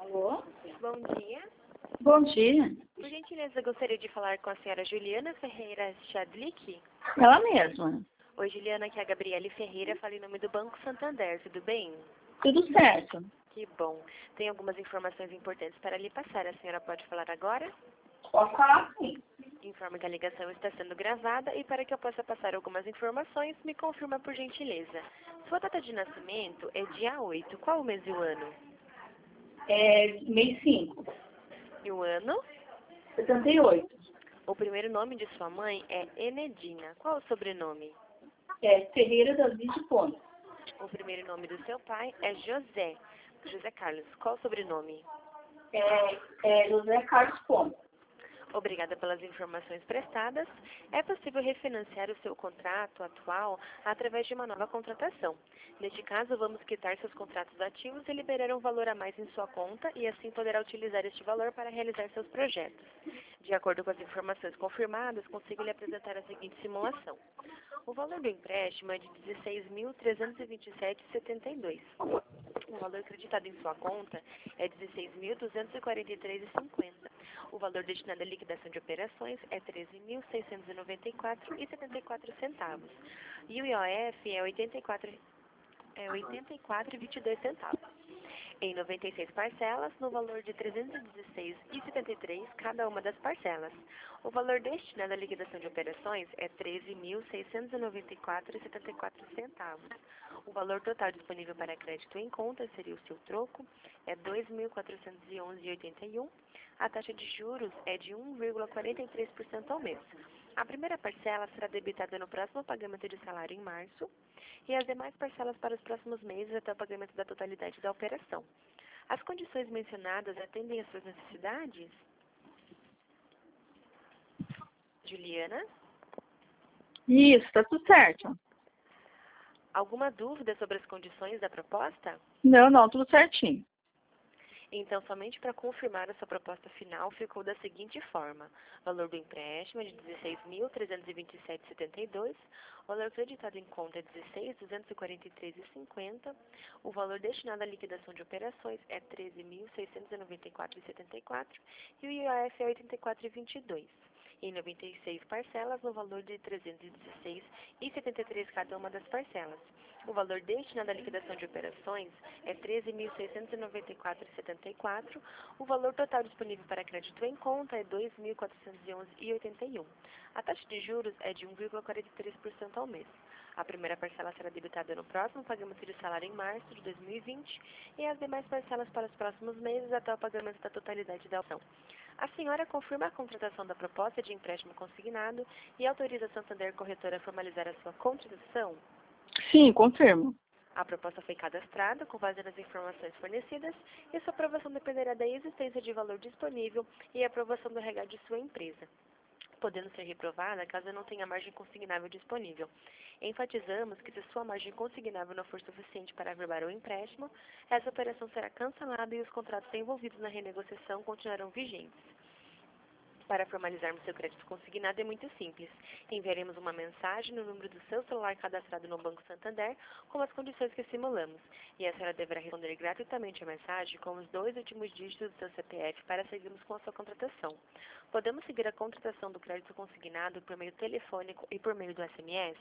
Alô? Bom dia. Bom dia. Por gentileza, gostaria de falar com a senhora Juliana Ferreira Chadlick. Ela mesma. Oi, Juliana, aqui é a Gabriele Ferreira, falo em nome do Banco Santander, tudo bem? Tudo certo. Que bom. Tem algumas informações importantes para lhe passar. A senhora pode falar agora? Pode falar sim. Informe que a ligação está sendo gravada e para que eu possa passar algumas informações, me confirma por gentileza. Sua data de nascimento é dia 8. Qual o mês e o ano? Mês 5. E o ano? 78. O primeiro nome de sua mãe é Enedina. Qual o sobrenome? Ferreira Davi de Ponte. O primeiro nome do seu pai é José. José Carlos. Qual o sobrenome? José Carlos Ponte. Obrigada pelas informações prestadas. É possível refinanciar o seu contrato atual através de uma nova contratação. Neste caso, vamos quitar seus contratos ativos e liberar um valor a mais em sua conta e assim poderá utilizar este valor para realizar seus projetos. De acordo com as informações confirmadas, consigo lhe apresentar a seguinte simulação. O valor do empréstimo é de R$ 16.327,72. O valor acreditado em sua conta é R$ 16.243,50. O valor destinado à liquidação de operações é R$ 13.694,74. E o IOF é R$ 84,22. Em 96 parcelas, no valor de R$ 316,73 cada uma das parcelas. O valor destinado à liquidação de operações é R$ 13.694,74. O valor total disponível para crédito em conta seria o seu troco, é R$ 2.411,81. A taxa de juros é de 1,43% ao mês. A primeira parcela será debitada no próximo pagamento de salário em março e as demais parcelas para os próximos meses até o pagamento da totalidade da operação. As condições mencionadas atendem às suas necessidades? Juliana? Isso, tá tudo certo. Alguma dúvida sobre as condições da proposta? Não, tudo certinho. Então, somente para confirmar a sua proposta final, ficou da seguinte forma. Valor do empréstimo é de R$ 16.327,72. O valor acreditado em conta é R$ 16.243,50. O valor destinado à liquidação de operações é R$ 13.694,74. E o IOF é R$ 84,22. Em 96 parcelas, no valor de R$ 316,73 cada uma das parcelas. O valor destinado à liquidação de operações é R$ 13.694,74. O valor total disponível para crédito em conta é R$ 2.411,81. A taxa de juros é de 1,43% ao mês. A primeira parcela será debitada no próximo pagamento de salário em março de 2020 e as demais parcelas para os próximos meses até o pagamento da totalidade da ação. A senhora confirma a contratação da proposta de empréstimo consignado e autoriza a Santander Corretora a formalizar a sua contratação? Sim, confirmo. A proposta foi cadastrada com base nas informações fornecidas e sua aprovação dependerá da existência de valor disponível e a aprovação do regado de sua empresa, podendo ser reprovada caso não tenha margem consignável disponível. Enfatizamos que se sua margem consignável não for suficiente para averbar o empréstimo, essa operação será cancelada e os contratos envolvidos na renegociação continuarão vigentes. Para formalizarmos seu crédito consignado é muito simples. Enviaremos uma mensagem no número do seu celular cadastrado no Banco Santander com as condições que simulamos. E a senhora deverá responder gratuitamente a mensagem com os 2 últimos dígitos do seu CPF para seguirmos com a sua contratação. Podemos seguir a contratação do crédito consignado por meio telefônico e por meio do SMS?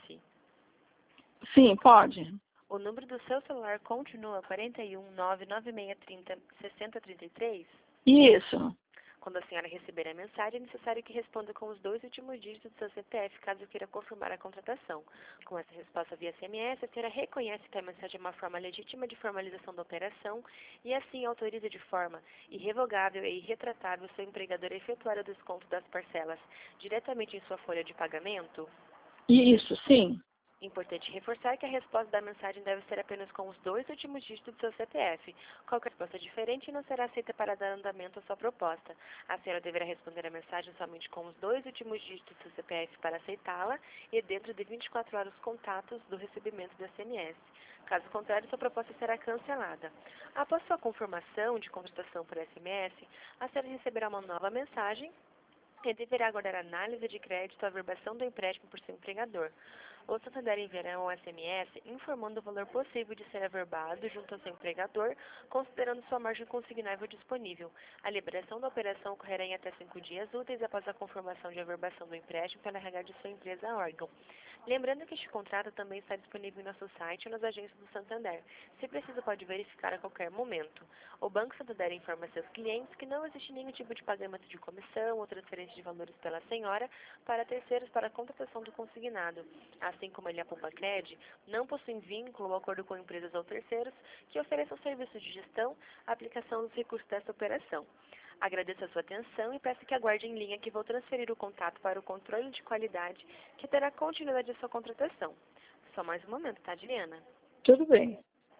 Sim, pode. O número do seu celular continua 41 99630 6033? Isso. Quando a senhora receber a mensagem, é necessário que responda com os 2 últimos dígitos do seu CPF, caso queira confirmar a contratação. Com essa resposta via SMS, a senhora reconhece que a mensagem é uma forma legítima de formalização da operação e assim autoriza de forma irrevogável e irretratável seu empregador a efetuar o desconto das parcelas diretamente em sua folha de pagamento? Isso, sim. Importante reforçar que a resposta da mensagem deve ser apenas com os 2 últimos dígitos do seu CPF. Qualquer resposta diferente não será aceita para dar andamento à sua proposta. A senhora deverá responder a mensagem somente com os 2 últimos dígitos do seu CPF para aceitá-la e dentro de 24 horas contatos do recebimento do SMS. Caso contrário, sua proposta será cancelada. Após sua confirmação de contratação por SMS, a senhora receberá uma nova mensagem e deverá aguardar a análise de crédito e averbação do empréstimo por seu empregador. O Santander enviará um SMS informando o valor possível de ser averbado junto ao seu empregador, considerando sua margem consignável disponível. A liberação da operação ocorrerá em até 5 dias úteis após a confirmação de averbação do empréstimo pela RH de sua empresa órgão. Lembrando que este contrato também está disponível em nosso site ou nas agências do Santander. Se precisa, pode verificar a qualquer momento. O Banco Santander informa a seus clientes que não existe nenhum tipo de pagamento de comissão ou transferência de valores pela senhora para terceiros para a contratação do consignado. Assim como ele, a Poupa-Cred, não possuem vínculo ou acordo com empresas ou terceiros que ofereçam serviços de gestão, aplicação dos recursos desta operação. Agradeço a sua atenção e peço que aguarde em linha que vou transferir o contato para o controle de qualidade que terá continuidade da sua contratação. Só mais um momento, tá, Adriana? Tudo bem.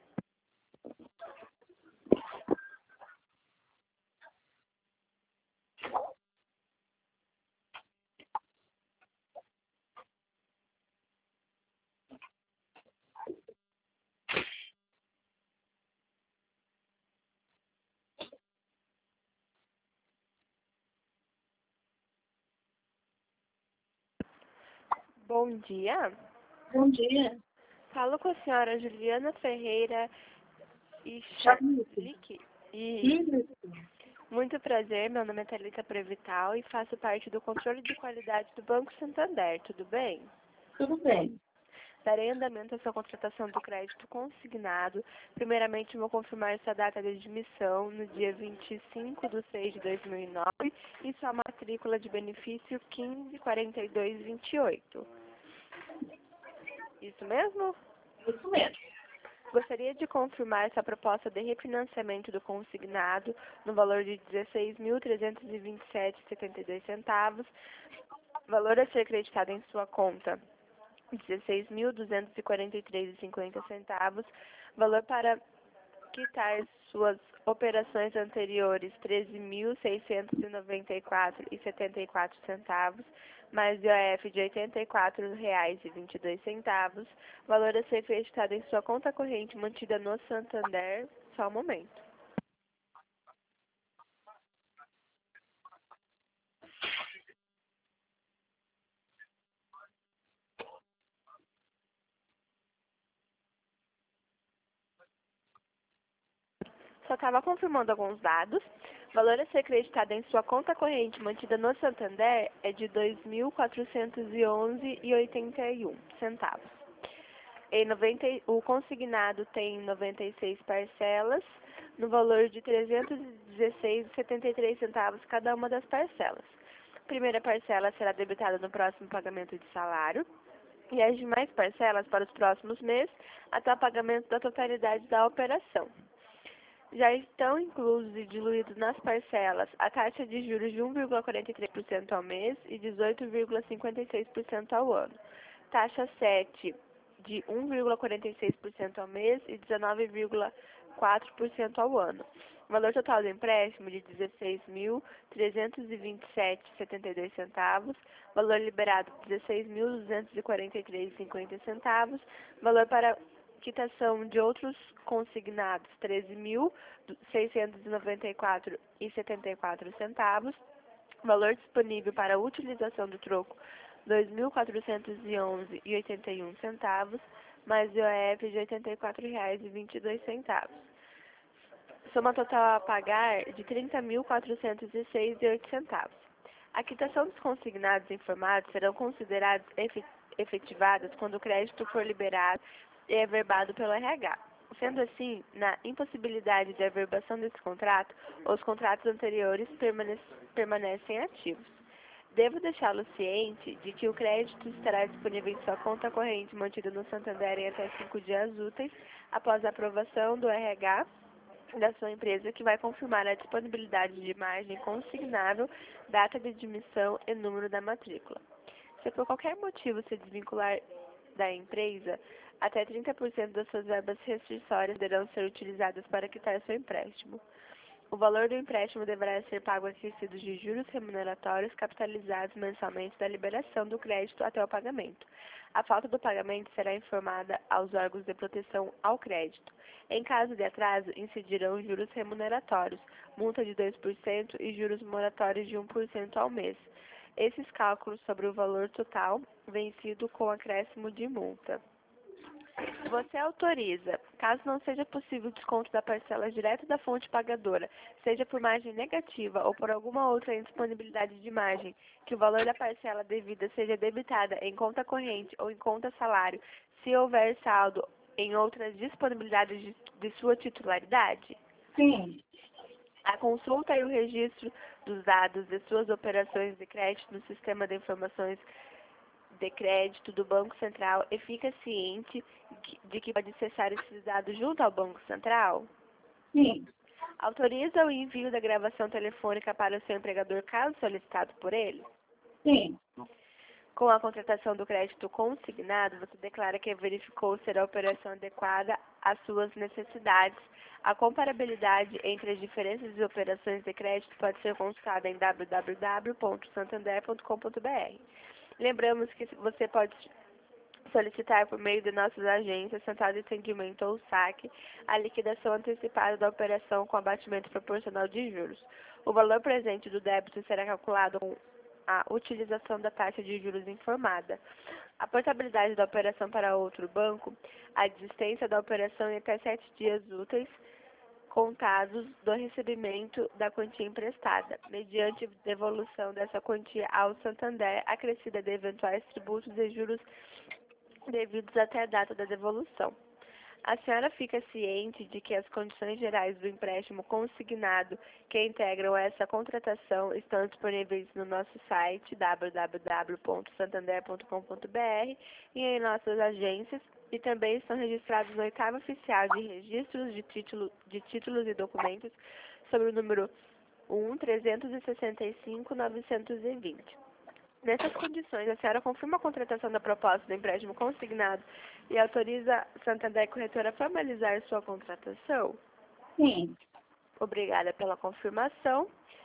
Bom dia. Bom dia. Falo com a senhora Juliana Ferreira e Isso. E muito prazer, meu nome é Thalita Prevital e faço parte do controle de qualidade do Banco Santander, tudo bem? Tudo bem. Darei andamento à sua contratação do crédito consignado. Primeiramente, vou confirmar sua data de admissão no dia 25/6/2009 e sua matrícula de benefício 154228. Isso mesmo? Isso mesmo. Gostaria de confirmar essa proposta de refinanciamento do consignado no valor de R$ 16.327,72, valor a ser creditado em sua conta R$ 16.243,50, valor para quitar suas operações anteriores R$ 13.694,74, mais IOF de R$ 84,22, valor a ser creditado em sua conta corrente mantida no Santander. Só um momento. Só estava confirmando alguns dados. Valor a ser creditado em sua conta corrente mantida no Santander é de R$ 2.411,81. O consignado tem 96 parcelas, no valor de R$ 316,73 cada uma das parcelas. A primeira parcela será debitada no próximo pagamento de salário e as demais parcelas para os próximos meses até o pagamento da totalidade da operação. Já estão inclusos e diluídos nas parcelas a taxa de juros de 1,43% ao mês e 18,56% ao ano. Taxa 7 de 1,46% ao mês e 19,4% ao ano. Valor total do empréstimo de R$ 16.327,72. Valor liberado R$ 16.243,50. Valor para quitação de outros consignados R$ 13.694,74, valor disponível para utilização do troco R$ 2.411,81, mais IOF de R$ 84,22. Soma total a pagar de R$ 30.406,08. A quitação dos consignados informados serão considerados efetivadas quando o crédito for liberado e averbado pelo RH. Sendo assim, na impossibilidade de averbação desse contrato, os contratos anteriores permanecem ativos. Devo deixá-lo ciente de que o crédito estará disponível em sua conta corrente mantida no Santander em até 5 dias úteis após a aprovação do RH da sua empresa, que vai confirmar a disponibilidade de margem consignável, data de admissão e número da matrícula. Se por qualquer motivo se desvincular da empresa, até 30% das suas verbas restriçórias poderão ser utilizadas para quitar seu empréstimo. O valor do empréstimo deverá ser pago acrescidos de juros remuneratórios capitalizados mensalmente da liberação do crédito até o pagamento. A falta do pagamento será informada aos órgãos de proteção ao crédito. Em caso de atraso, incidirão juros remuneratórios, multa de 2% e juros moratórios de 1% ao mês. esses cálculos sobre o valor total vencido com acréscimo de multa. Você autoriza, caso não seja possível o desconto da parcela direto da fonte pagadora, seja por margem negativa ou por alguma outra indisponibilidade de margem, que o valor da parcela devida seja debitada em conta corrente ou em conta salário, se houver saldo em outras disponibilidades de sua titularidade? Sim. A consulta e o registro dos dados de suas operações de crédito no Sistema de Informações de Crédito do Banco Central e fica ciente de que pode acessar esses dados junto ao Banco Central? Sim. Autoriza o envio da gravação telefônica para o seu empregador caso solicitado por ele? Sim. Com a contratação do crédito consignado, você declara que verificou ser a operação adequada às suas necessidades. A comparabilidade entre as diferentes operações de crédito pode ser consultada em www.santander.com.br. Lembramos que você pode solicitar por meio de nossas agências, Central de Atendimento ou SAC, a liquidação antecipada da operação com abatimento proporcional de juros. O valor presente do débito será calculado com a utilização da taxa de juros informada. A portabilidade da operação para outro banco, a desistência da operação em até 7 dias úteis, contados do recebimento da quantia emprestada, mediante devolução dessa quantia ao Santander, acrescida de eventuais tributos e juros devidos até a data da devolução. A senhora fica ciente de que as condições gerais do empréstimo consignado que integram essa contratação estão disponíveis no nosso site www.santander.com.br e em nossas agências, e também estão registrados no 8º Oficial de Registros de Títulos e Documentos sobre o número 1.365.920. Nessas condições, a senhora confirma a contratação da proposta do empréstimo consignado e autoriza Santander Corretora a formalizar sua contratação? Sim. Obrigada pela confirmação.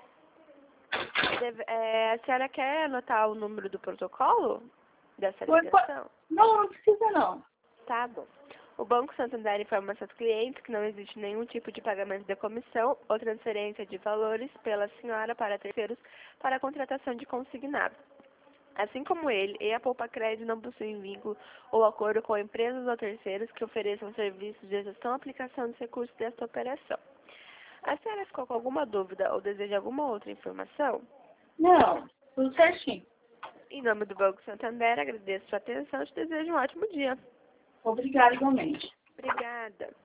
A senhora quer anotar o número do protocolo dessa ligação? Não, não precisa não. Tá bom. O Banco Santander informa seus clientes que não existe nenhum tipo de pagamento de comissão ou transferência de valores pela senhora para terceiros para a contratação de consignado. Assim como ele e a Poupa Crédito não possuem vínculo ou acordo com empresas ou terceiros que ofereçam serviços de gestão e aplicação dos recursos desta operação. A senhora ficou com alguma dúvida ou deseja alguma outra informação? Não, tudo certinho. Em nome do Banco Santander, agradeço sua atenção e te desejo um ótimo dia. Obrigada igualmente. Obrigada.